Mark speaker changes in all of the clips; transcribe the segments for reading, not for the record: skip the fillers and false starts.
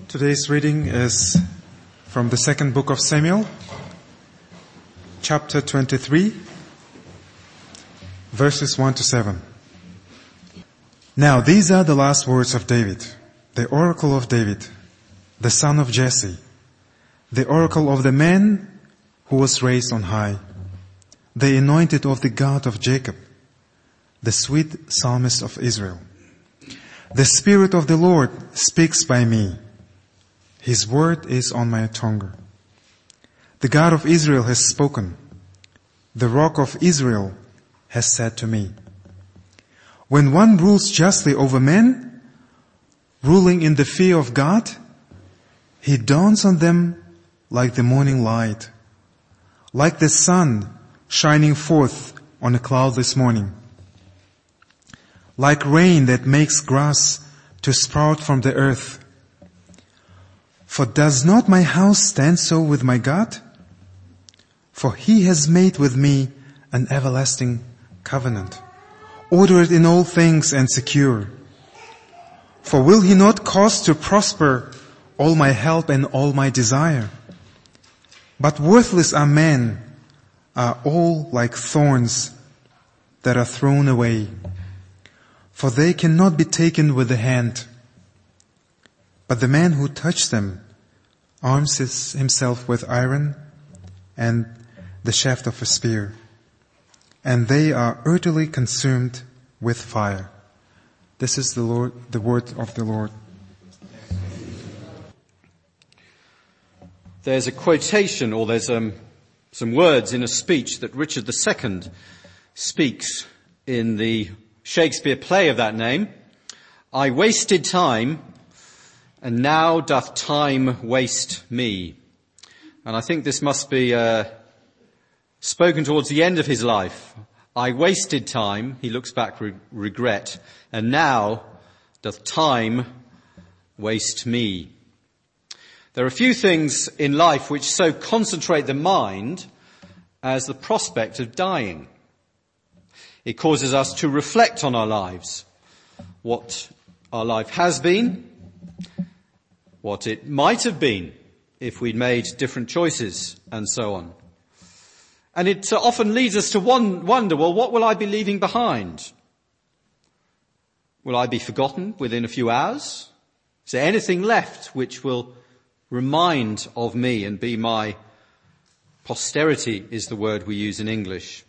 Speaker 1: Today's reading is from the second book of Samuel, chapter 23, verses 1 to 7. Now these are the last words of David, the oracle of David, the son of Jesse, the oracle of the man who was raised on high, the anointed of the God of Jacob, the sweet psalmist of Israel. The Spirit of the Lord speaks by me. His word is on my tongue. The God of Israel has spoken. The Rock of Israel has said to me. When one rules justly over men, ruling in the fear of God, he dawns on them like the morning light, like the sun shining forth on a cloudless morning, like rain that makes grass to sprout from the earth. For does not my house stand so with my God? For he has made with me an everlasting covenant, ordered in all things and secure. For will he not cause to prosper all my help and all my desire? But worthless are men, are all like thorns that are thrown away, for they cannot be taken with the hand. But the man who touched them arms himself with iron and the shaft of a spear, and they are utterly consumed with fire. This is the word of the Lord.
Speaker 2: There's a quotation, or there's some words in a speech that Richard II speaks in the Shakespeare play of that name. I wasted time, and now doth time waste me. And I think this must be spoken towards the end of his life. I wasted time, he looks back with regret, and now doth time waste me. There are few things in life which so concentrate the mind as the prospect of dying. It causes us to reflect on our lives, what our life has been, what it might have been if we'd made different choices, and so on. And it often leads us to wonder, well, what will I be leaving behind? Will I be forgotten within a few hours? Is there anything left which will remind of me and be my posterity, is the word we use in English.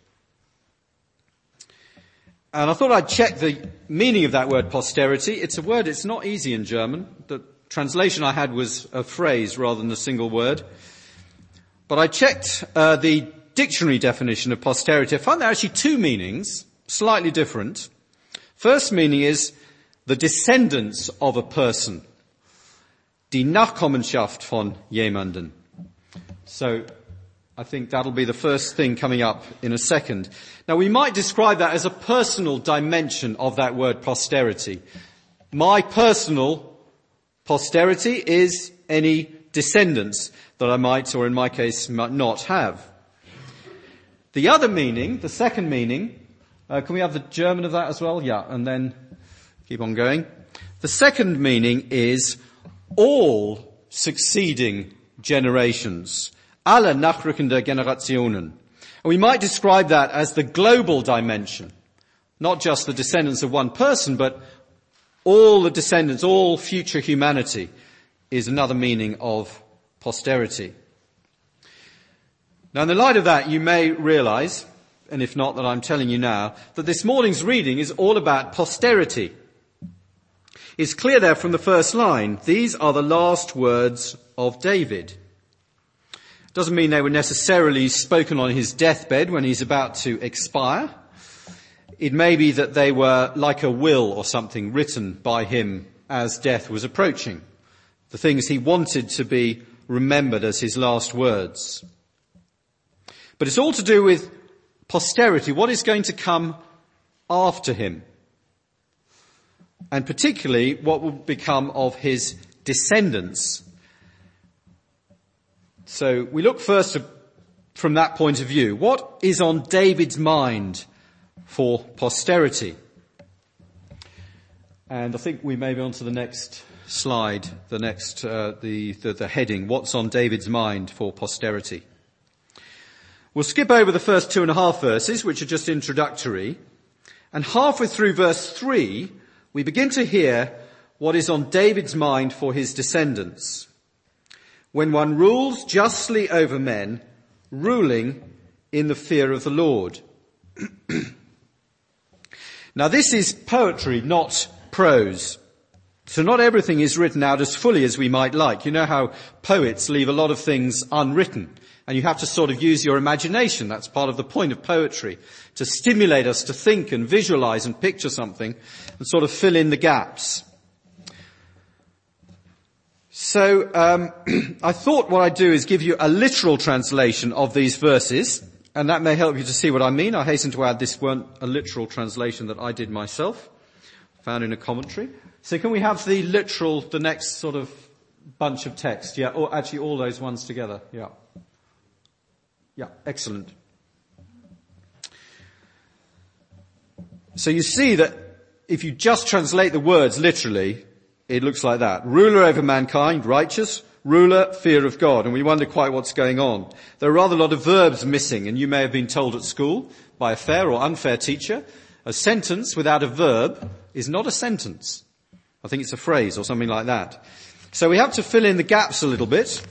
Speaker 2: And I thought I'd check the meaning of that word posterity. It's a word, it's not easy in German. The translation I had was a phrase rather than a single word. But I checked the dictionary definition of posterity. I found there are actually two meanings, slightly different. First meaning is the descendants of a person. Die Nachkommenschaft von jemanden. So I think that'll be the first thing coming up in a second. Now we might describe that as a personal dimension of that word posterity. My personal posterity is any descendants that I might, or in my case, might not have. The other meaning, the second meaning, can we have the German of that as well? Yeah, and then keep on going. The second meaning is all succeeding generations. Alle nachrückende Generationen. And we might describe that as the global dimension. Not just the descendants of one person, but all the descendants, all future humanity is another meaning of posterity. Now in the light of that, you may realize, and if not, that I'm telling you now, that this morning's reading is all about posterity. It's clear there from the first line, these are the last words of David. Doesn't mean they were necessarily spoken on his deathbed when he's about to expire. It may be that they were like a will or something written by him as death was approaching. The things he wanted to be remembered as his last words. But it's all to do with posterity, what is going to come after him. And particularly what will become of his descendants. So we look first from that point of view. What is on David's mind for posterity? And I think we may be on to the next slide, the next, the heading, what's on David's mind for posterity. We'll skip over the first 2.5 verses, which are just introductory, and halfway through verse 3, we begin to hear what is on David's mind for his descendants. When one rules justly over men, ruling in the fear of the Lord. Now this is poetry, not prose. So not everything is written out as fully as we might like. You know how poets leave a lot of things unwritten, and you have to sort of use your imagination. That's part of the point of poetry, to stimulate us to think and visualize and picture something and sort of fill in the gaps. So I thought what I'd do is give you a literal translation of these verses, and that may help you to see what I mean. I hasten to add this weren't a literal translation that I did myself, found in a commentary. So can we have the literal, the next sort of bunch of text? Yeah, or actually all those ones together. Yeah. Yeah, excellent. So you see that if you just translate the words literally, it looks like that. Ruler over mankind, righteous. Ruler, fear of God. And we wonder quite what's going on. There are rather a lot of verbs missing, and you may have been told at school by a fair or unfair teacher, a sentence without a verb is not a sentence. I think it's a phrase or something like that. So we have to fill in the gaps a little bit.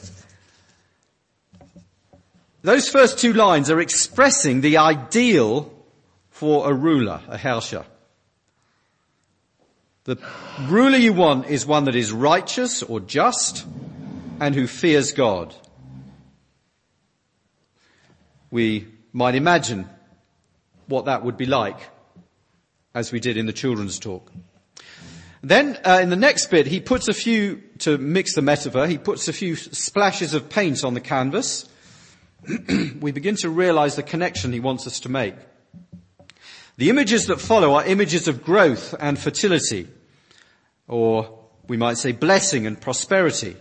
Speaker 2: Those first 2 lines are expressing the ideal for a ruler, a herrscher. The ruler you want is one that is righteous or just and who fears God. We might imagine what that would be like, as we did in the children's talk. Then in the next bit, he puts a few, to mix the metaphor, he puts a few splashes of paint on the canvas. We begin to realize the connection he wants us to make. The images that follow are images of growth and fertility, or we might say blessing and prosperity.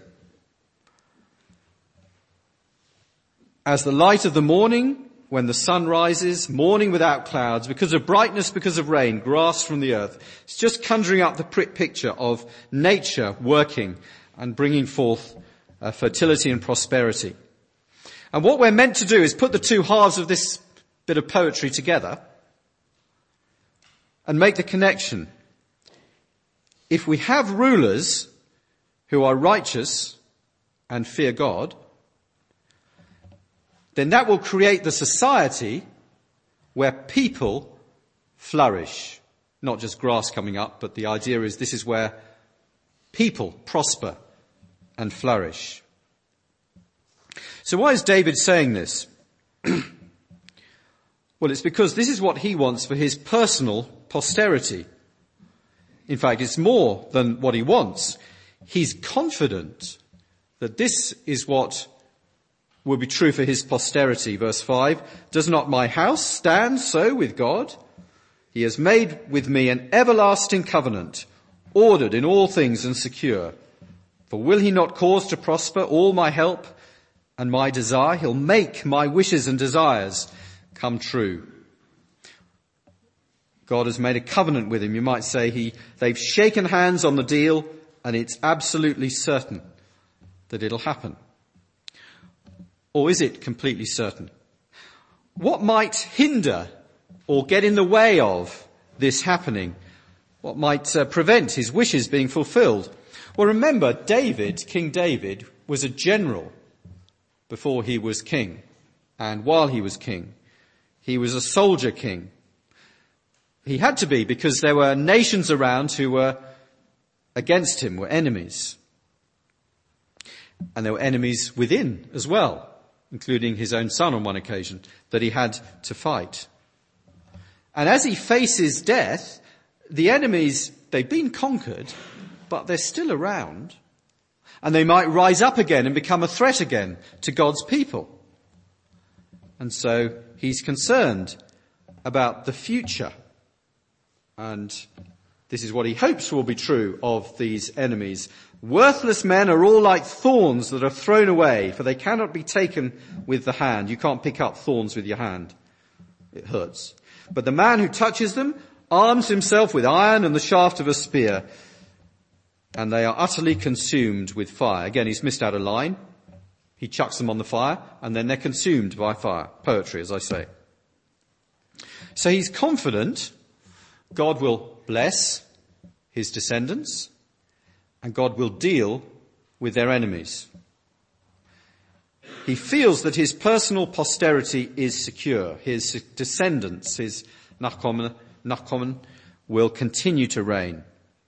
Speaker 2: As the light of the morning, when the sun rises, morning without clouds, because of brightness, because of rain, grass from the earth. It's just conjuring up the picture of nature working and bringing forth fertility and prosperity. And what we're meant to do is put the 2 halves of this bit of poetry together and make the connection. If we have rulers who are righteous and fear God, then that will create the society where people flourish. Not just grass coming up, but the idea is this is where people prosper and flourish. So why is David saying this? Well, it's because this is what he wants for his personal posterity. In fact, it's more than what he wants. He's confident that this is what will be true for his posterity. Verse 5, does not my house stand so with God? He has made with me an everlasting covenant, ordered in all things and secure. For will he not cause to prosper all my help and my desire? He'll make my wishes and desires come true. God has made a covenant with him. You might say they've shaken hands on the deal, and it's absolutely certain that it'll happen. Or is it completely certain? What might hinder or get in the way of this happening? What might prevent his wishes being fulfilled? Well, remember, King David, was a general before he was king. And while he was king, he was a soldier king. He had to be, because there were nations around who were against him, were enemies. And there were enemies within as well, including his own son on one occasion, that he had to fight. And as he faces death, the enemies, they've been conquered, but they're still around. And they might rise up again and become a threat again to God's people. And so he's concerned about the future. And this is what he hopes will be true of these enemies. Worthless men are all like thorns that are thrown away, for they cannot be taken with the hand. You can't pick up thorns with your hand. It hurts. But the man who touches them arms himself with iron and the shaft of a spear. and they are utterly consumed with fire. Again, he's missed out a line. He chucks them on the fire, and then they're consumed by fire. Poetry, as I say. So he's confident God will bless his descendants, and God will deal with their enemies. He feels that his personal posterity is secure. His descendants, his nachkommen, will continue to reign.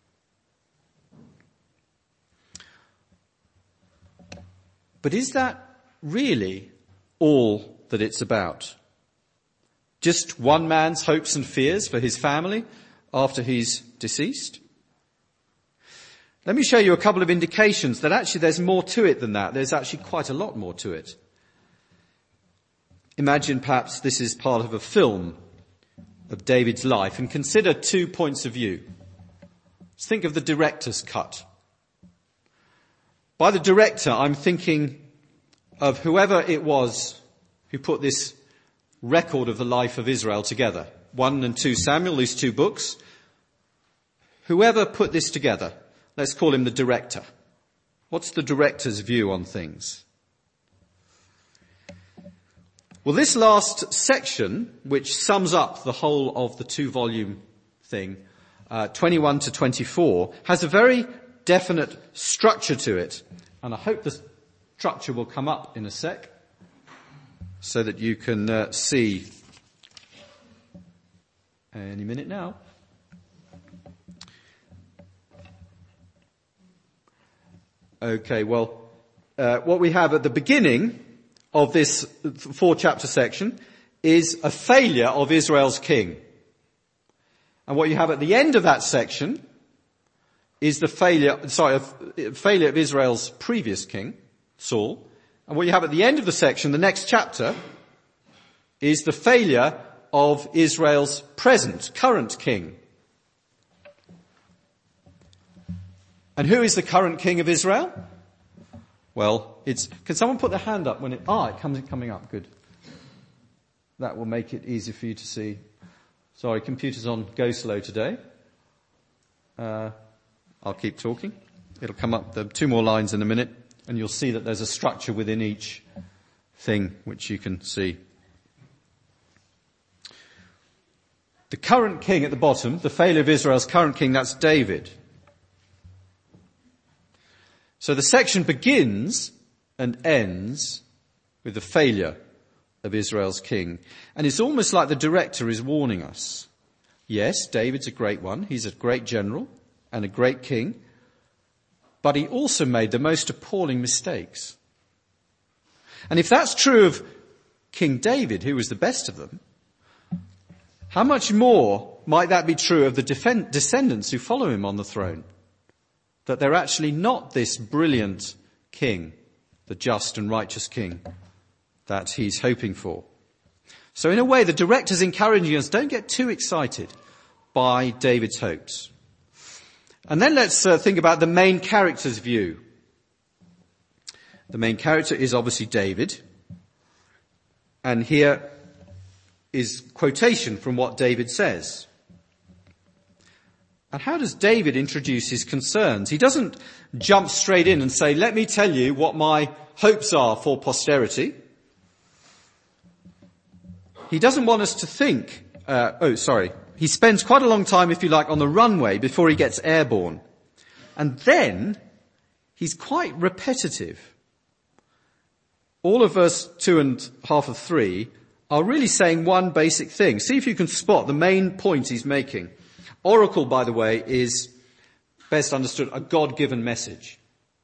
Speaker 2: But is that really all that it's about? Just one man's hopes and fears for his family after he's deceased? Let me show you a couple of indications that actually there's more to it than that. There's actually quite a lot more to it. Imagine perhaps this is part of a film of David's life, and consider 2 points of view. Let's think of the director's cut. By the director, I'm thinking of whoever it was who put this record of the life of Israel together. 1 and 2 Samuel, these 2 books. Whoever put this together, let's call him the director. What's the director's view on things? Well, this last section, which sums up the whole of the 2-volume thing, 21 to 24, has a very definite structure to it. And I hope the structure will come up in a sec so that you can see any minute now. Okay, well, what we have at the beginning of this 4-chapter section is a failure of Israel's king. And what you have at the end of that section is the failure of Israel's previous king, Saul. And what you have at the end of the section, the next chapter, is the failure of Israel's current king. And who is the current king of Israel? Well, can someone put their hand up when it comes coming up? Good. That will make it easier for you to see. Sorry, computer's on go slow today. I'll keep talking. It'll come up. There are 2 more lines in a minute, and you'll see that there's a structure within each thing which you can see. The current king at the bottom, the failure of Israel's current king, that's David. So the section begins and ends with the failure of Israel's king. And it's almost like the director is warning us. Yes, David's a great one. He's a great general and a great king. But he also made the most appalling mistakes. And if that's true of King David, who was the best of them, how much more might that be true of the descendants who follow him on the throne? That they're actually not this brilliant king, the just and righteous king that he's hoping for. So in a way, the director's encouraging us, don't get too excited by David's hopes. And then let's think about the main character's view. The main character is obviously David. And here is quotation from what David says. And how does David introduce his concerns? He doesn't jump straight in and say, let me tell you what my hopes are for posterity. He doesn't want us to think, he spends quite a long time, if you like, on the runway before he gets airborne. And then he's quite repetitive. All of verse 2 and half of 3 are really saying one basic thing. See if you can spot the main point he's making. Oracle, by the way, is best understood a God-given message.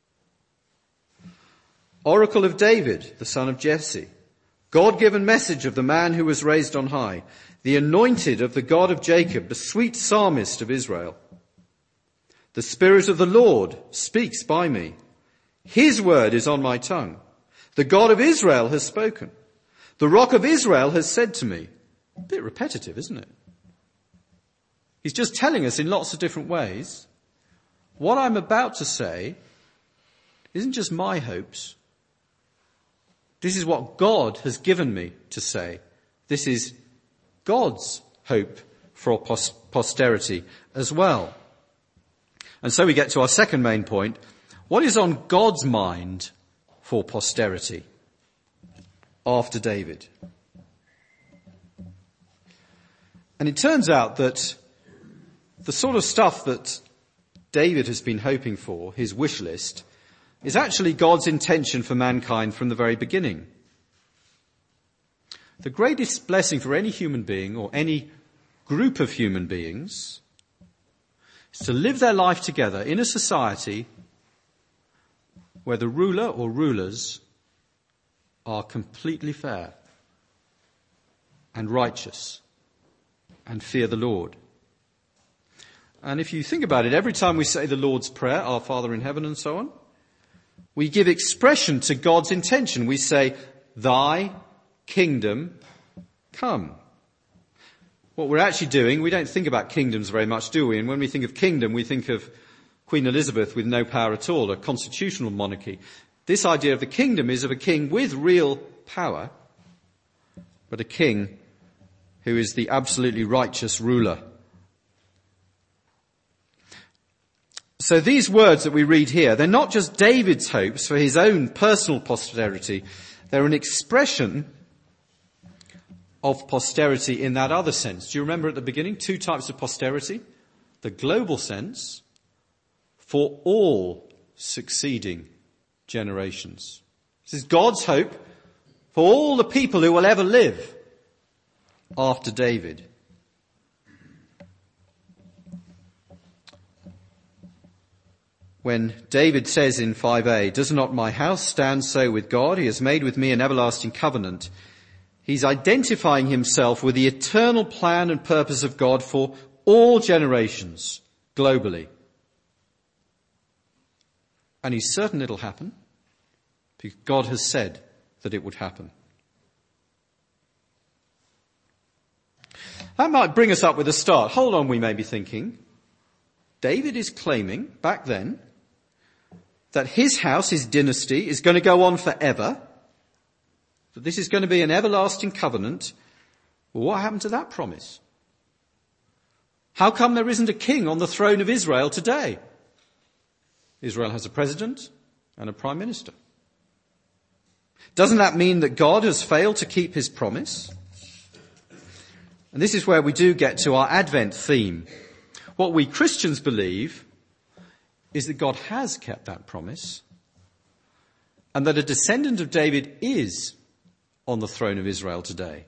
Speaker 2: Oracle of David, the son of Jesse. God-given message of the man who was raised on high. The anointed of the God of Jacob, the sweet psalmist of Israel. The Spirit of the Lord speaks by me. His word is on my tongue. The God of Israel has spoken. The Rock of Israel has said to me. A bit repetitive, isn't it? He's just telling us in lots of different ways, what I'm about to say isn't just my hopes. This is what God has given me to say. This is God's hope for posterity as well. And so we get to our second main point. What is on God's mind for posterity after David? And it turns out that the sort of stuff that David has been hoping for, his wish list, is actually God's intention for mankind from the very beginning. The greatest blessing for any human being or any group of human beings is to live their life together in a society where the ruler or rulers are completely fair and righteous and fear the Lord. And if you think about it, every time we say the Lord's Prayer, Our Father in heaven and so on, we give expression to God's intention. We say, Thy kingdom come. What we're actually doing, we don't think about kingdoms very much, do we? And when we think of kingdom, we think of Queen Elizabeth with no power at all, a constitutional monarchy. This idea of the kingdom is of a king with real power, but a king who is the absolutely righteous ruler. So these words that we read here, they're not just David's hopes for his own personal posterity. They're an expression of posterity in that other sense. Do you remember at the beginning? Two types of posterity. The global sense for all succeeding generations. This is God's hope for all the people who will ever live after David. When David says in 5a, does not my house stand so with God? He has made with me an everlasting covenant. He's identifying himself with the eternal plan and purpose of God for all generations globally. And he's certain it'll happen because God has said that it would happen. That might bring us up with a start. Hold on, we may be thinking. David is claiming back then that his house, his dynasty, is going to go on forever, that this is going to be an everlasting covenant. Well, what happened to that promise? How come there isn't a king on the throne of Israel today? Israel has a president and a prime minister. Doesn't that mean that God has failed to keep his promise? And this is where we do get to our Advent theme. What we Christians believe is that God has kept that promise and that a descendant of David is on the throne of Israel today.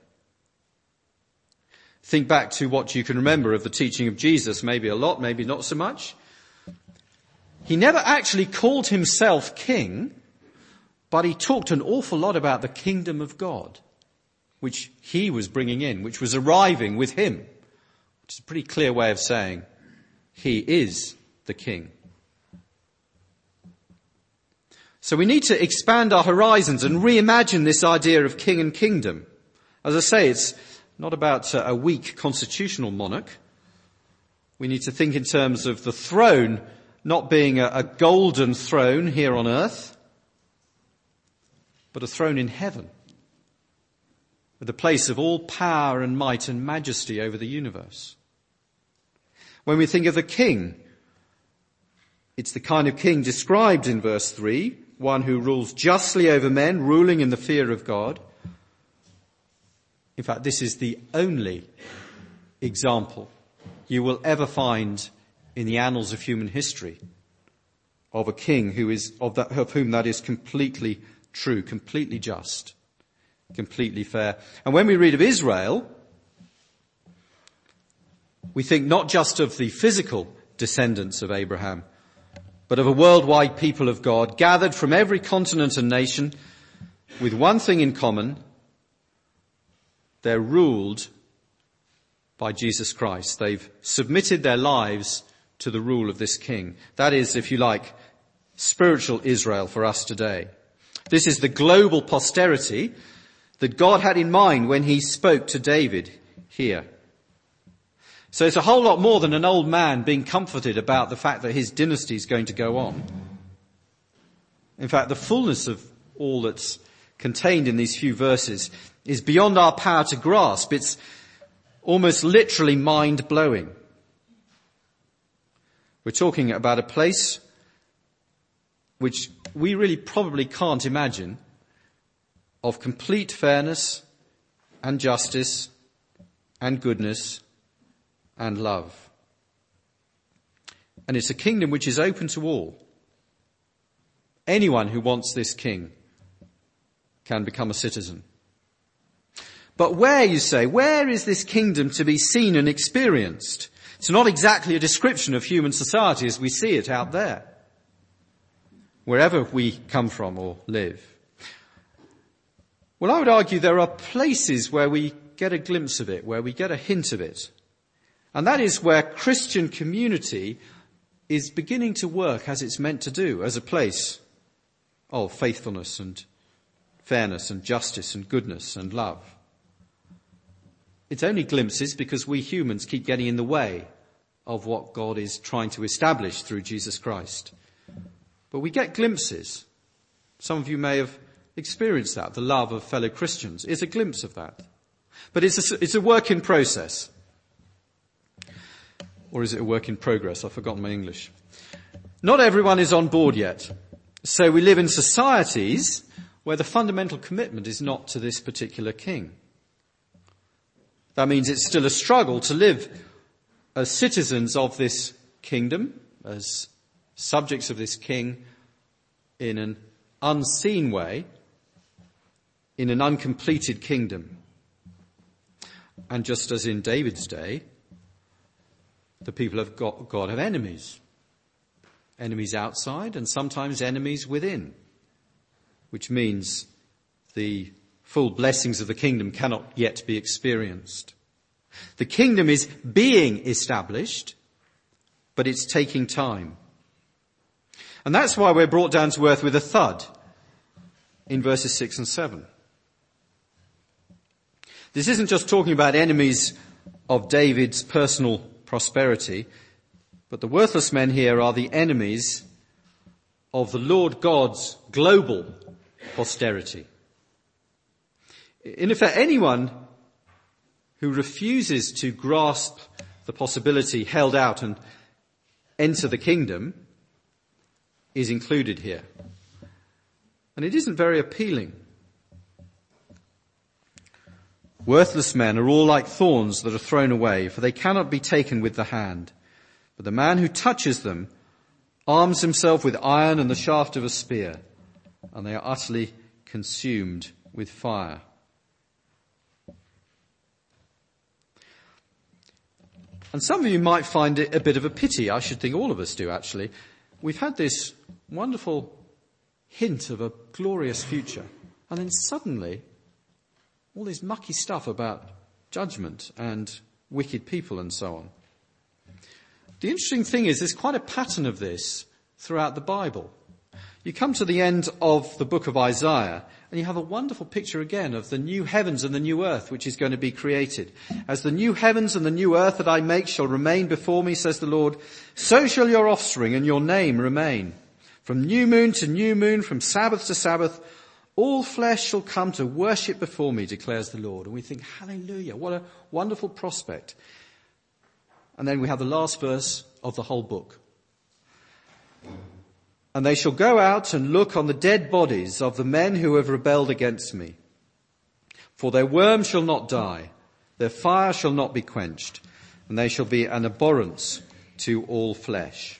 Speaker 2: Think back to what you can remember of the teaching of Jesus, maybe a lot, maybe not so much. He never actually called himself king, but he talked an awful lot about the kingdom of God, which he was bringing in, which was arriving with him, which is a pretty clear way of saying he is the king. So we need to expand our horizons and reimagine this idea of king and kingdom. As I say, it's not about a weak constitutional monarch. We need to think in terms of the throne not being a golden throne here on earth, but a throne in heaven, with a place of all power and might and majesty over the universe. When we think of the king, it's the kind of king described in verse 3, one who rules justly over men, ruling in the fear of God. In fact, this is the only example you will ever find in the annals of human history of a king who is of whom that is completely true, completely just, completely fair. And when we read of Israel, we think not just of the physical descendants of Abraham, but of a worldwide people of God gathered from every continent and nation with one thing in common: they're ruled by Jesus Christ. They've submitted their lives to the rule of this king. That is, if you like, spiritual Israel for us today. This is the global posterity that God had in mind when he spoke to David here. So it's a whole lot more than an old man being comforted about the fact that his dynasty is going to go on. In fact, the fullness of all that's contained in these few verses is beyond our power to grasp. It's almost literally mind-blowing. We're We're talking about a place which we really probably can't imagine, of complete fairness and justice and goodness and love. And it's a kingdom which is open to all. Anyone who wants this king can become a citizen. But where, you say, where is this kingdom to be seen and experienced? It's not exactly a description of human society as we see it out there, wherever we come from or live. Well, I would argue there are places where we get a glimpse of it, where we get a hint of it. And that is where Christian community is beginning to work as it's meant to do, as a place of faithfulness and fairness and justice and goodness and love. It's only glimpses because we humans keep getting in the way of what God is trying to establish through Jesus Christ. But we get glimpses. Some of you may have experienced that. The love of fellow Christians is a glimpse of that. But it's a work in process. Or is it a work in progress? I've forgotten my English. Not everyone is on board yet. So we live in societies where the fundamental commitment is not to this particular king. That means it's still a struggle to live as citizens of this kingdom, as subjects of this king, in an unseen way, in an uncompleted kingdom. And just as in David's day, the people of God have enemies. Enemies outside and sometimes enemies within, which means the full blessings of the kingdom cannot yet be experienced. The kingdom is being established, but it's taking time. And that's why we're brought down to earth with a thud in verses 6 and 7. This isn't just talking about enemies of David's personal prosperity, but the worthless men here are the enemies of the Lord God's global posterity. In effect, anyone who refuses to grasp the possibility held out and enter the kingdom is included here. And it isn't very appealing. Worthless men are all like thorns that are thrown away, for they cannot be taken with the hand. But the man who touches them arms himself with iron and the shaft of a spear, and they are utterly consumed with fire. And some of you might find it a bit of a pity. I should think all of us do, actually. We've had this wonderful hint of a glorious future, and then suddenly all this mucky stuff about judgment and wicked people and so on. The interesting thing is there's quite a pattern of this throughout the Bible. You come to the end of the book of Isaiah and you have a wonderful picture again of the new heavens and the new earth which is going to be created. As the new heavens and the new earth that I make shall remain before me, says the Lord, so shall your offspring and your name remain. From new moon to new moon, from Sabbath to Sabbath, all flesh shall come to worship before me, declares the Lord. And we think, hallelujah, what a wonderful prospect. And then we have the last verse of the whole book. And they shall go out and look on the dead bodies of the men who have rebelled against me. For their worm shall not die, their fire shall not be quenched, and they shall be an abhorrence to all flesh.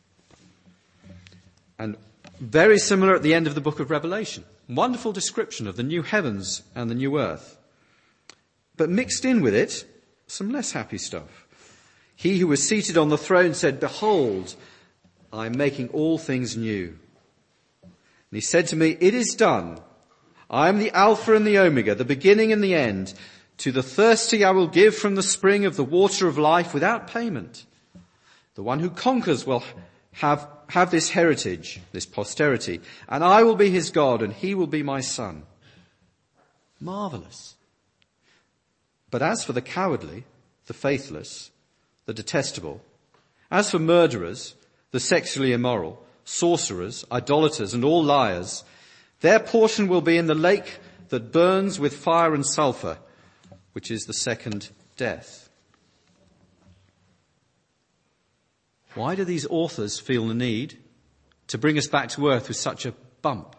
Speaker 2: And very similar at the end of the book of Revelation. Wonderful description of the new heavens and the new earth. But mixed in with it, some less happy stuff. He who was seated on the throne said, behold, I am making all things new. And he said to me, it is done. I am the Alpha and the Omega, the beginning and the end. To the thirsty I will give from the spring of the water of life without payment. The one who conquers will have this heritage, this posterity, and I will be his God and he will be my son. Marvelous. But as for the cowardly, the faithless, the detestable, as for murderers, the sexually immoral, sorcerers, idolaters, and all liars, their portion will be in the lake that burns with fire and sulfur, which is the second death. Why do these authors feel the need to bring us back to earth with such a bump?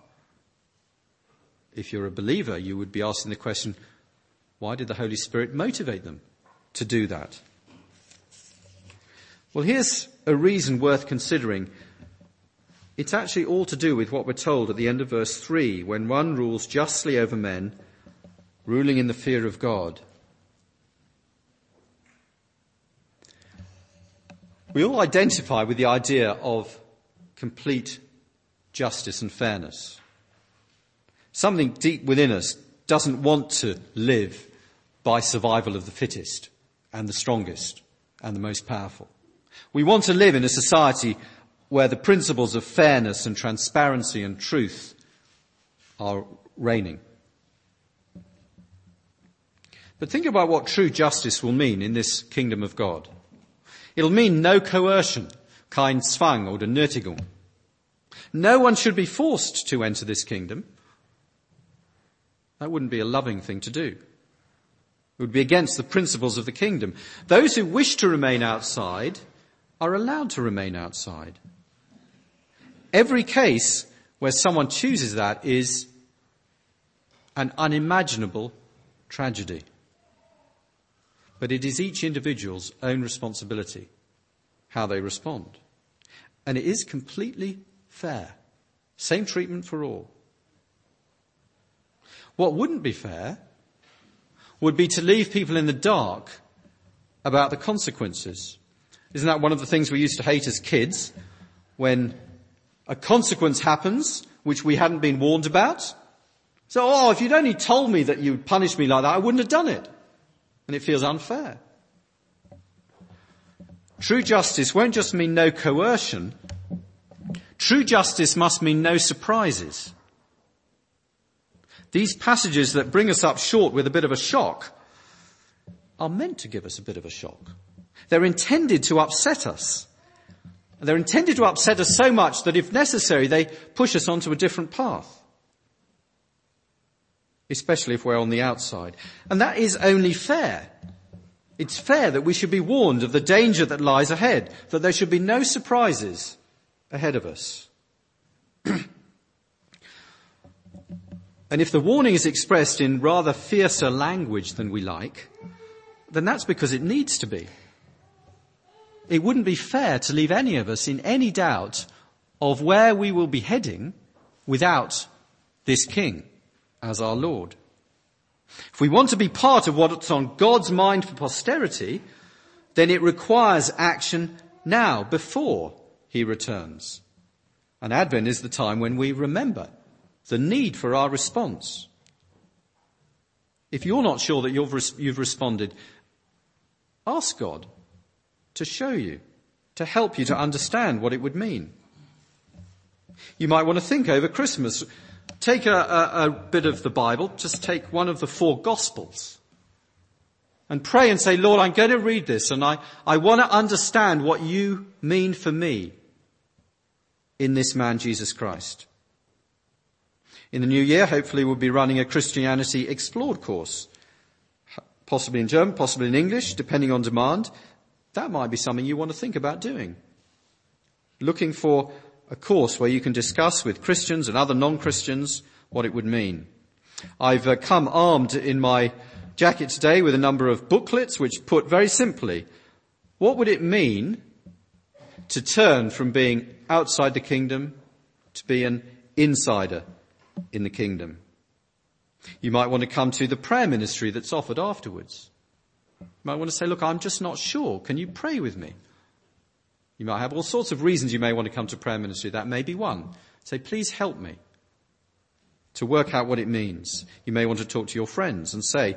Speaker 2: If you're a believer, you would be asking the question, why did the Holy Spirit motivate them to do that? Well, here's a reason worth considering. It's actually all to do with what we're told at the end of verse 3, when one rules justly over men, ruling in the fear of God. We all identify with the idea of complete justice and fairness. Something deep within us doesn't want to live by survival of the fittest and the strongest and the most powerful. We want to live in a society where the principles of fairness and transparency and truth are reigning. But think about what true justice will mean in this kingdom of God. It'll mean no coercion, kein Zwang oder Nötigung. No one should be forced to enter this kingdom. That wouldn't be a loving thing to do. It would be against the principles of the kingdom. Those who wish to remain outside are allowed to remain outside. Every case where someone chooses that is an unimaginable tragedy. But it is each individual's own responsibility how they respond. And it is completely fair. Same treatment for all. What wouldn't be fair would be to leave people in the dark about the consequences. Isn't that one of the things we used to hate as kids? When a consequence happens which we hadn't been warned about. So, if you'd only told me that you'd punish me like that, I wouldn't have done it. And it feels unfair. True justice won't just mean no coercion. True justice must mean no surprises. These passages that bring us up short with a bit of a shock are meant to give us a bit of a shock. They're intended to upset us. They're intended to upset us so much that if necessary, they push us onto a different path. Especially if we're on the outside. And that is only fair. It's fair that we should be warned of the danger that lies ahead, that there should be no surprises ahead of us. And if the warning is expressed in rather fiercer language than we like, then that's because it needs to be. It wouldn't be fair to leave any of us in any doubt of where we will be heading without this King as our Lord. If we want to be part of what's on God's mind for posterity, then it requires action now, before he returns. And Advent is the time when we remember the need for our response. If you're not sure that you've responded, ask God to show you, to help you to understand what it would mean. You might want to think over Christmas. Take a bit of the Bible, just take one of the 4 Gospels and pray and say, Lord, I'm going to read this and I want to understand what you mean for me in this man, Jesus Christ. In the new year, hopefully we'll be running a Christianity Explored course, possibly in German, possibly in English, depending on demand. That might be something you want to think about doing. Looking for a course where you can discuss with Christians and other non-Christians what it would mean. I've come armed in my jacket today with a number of booklets which put very simply, what would it mean to turn from being outside the kingdom to be an insider in the kingdom? You might want to come to the prayer ministry that's offered afterwards. You might want to say, look, I'm just not sure. Can you pray with me? You might have all sorts of reasons you may want to come to prayer ministry. That may be one. Say, please help me to work out what it means. You may want to talk to your friends and say,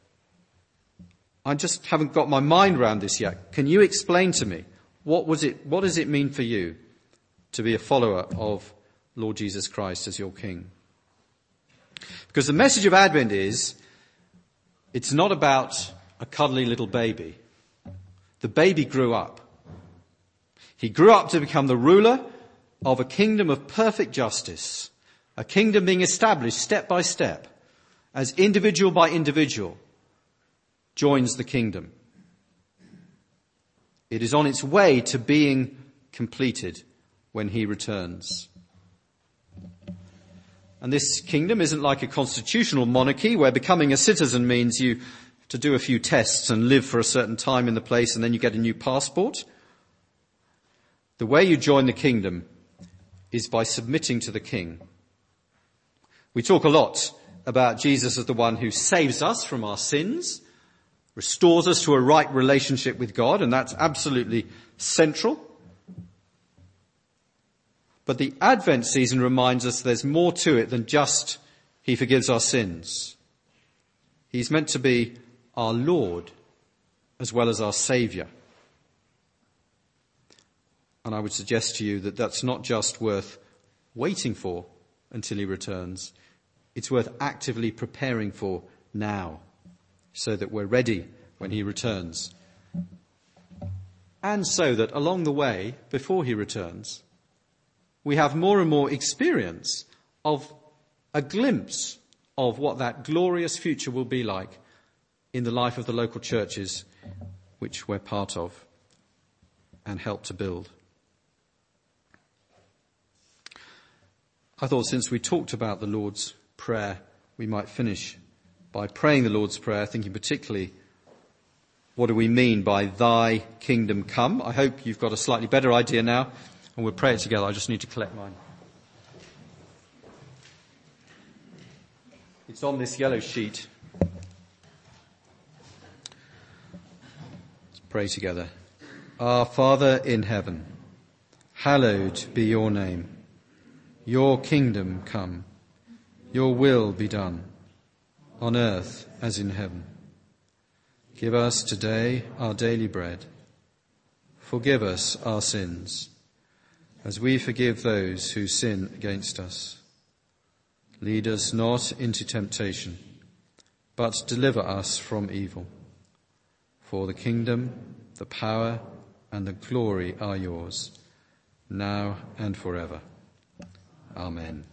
Speaker 2: I just haven't got my mind around this yet. Can you explain to me what does it mean for you to be a follower of Lord Jesus Christ as your King? Because the message of Advent is, it's not about a cuddly little baby. The baby grew up. He grew up to become the ruler of a kingdom of perfect justice, a kingdom being established step by step, as individual by individual joins the kingdom. It is on its way to being completed when he returns. And this kingdom isn't like a constitutional monarchy where becoming a citizen means you have to do a few tests and live for a certain time in the place and then you get a new passport. The way you join the kingdom is by submitting to the king. We talk a lot about Jesus as the one who saves us from our sins, restores us to a right relationship with God, and that's absolutely central. But the Advent season reminds us there's more to it than just he forgives our sins. He's meant to be our Lord as well as our Saviour. And I would suggest to you that that's not just worth waiting for until he returns. It's worth actively preparing for now so that we're ready when he returns. And so that along the way, before he returns, we have more and more experience of a glimpse of what that glorious future will be like in the life of the local churches which we're part of and help to build. I thought since we talked about the Lord's Prayer, we might finish by praying the Lord's Prayer, thinking particularly, what do we mean by thy kingdom come? I hope you've got a slightly better idea now. And we'll pray it together. I just need to collect mine. It's on this yellow sheet. Let's pray together. Our Father in heaven, hallowed be your name. Your kingdom come. Your will be done, on earth as in heaven. Give us today our daily bread. Forgive us our sins, as we forgive those who sin against us. Lead us not into temptation, but deliver us from evil. For the kingdom, the power, and the glory are yours, now and forever. Amen.